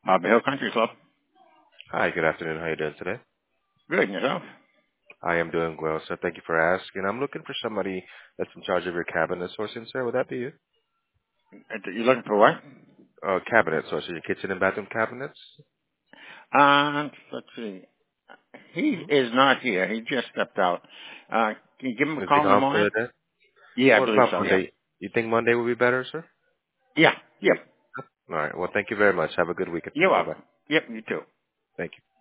Harbor Hill Country Club. Hi, good afternoon. How are you doing today? Good, and yourself? I am doing well, sir. Thank you for asking. I'm looking for somebody that's in charge of your cabinet sourcing, sir. Would that be you? You looking for what? Cabinet sourcing, your kitchen and bathroom cabinets? Let's see. He Mm-hmm. is not here. He just stepped out. Can you give him a Is he call in the gone for morning? the day? Yeah, I What believe about so, yeah. Monday? You think Monday would be better, sir? Yeah, yep. All right. Well, thank you very much. Have a good weekend, sir. You're Bye-bye. welcome. Yep, you too. Thank you.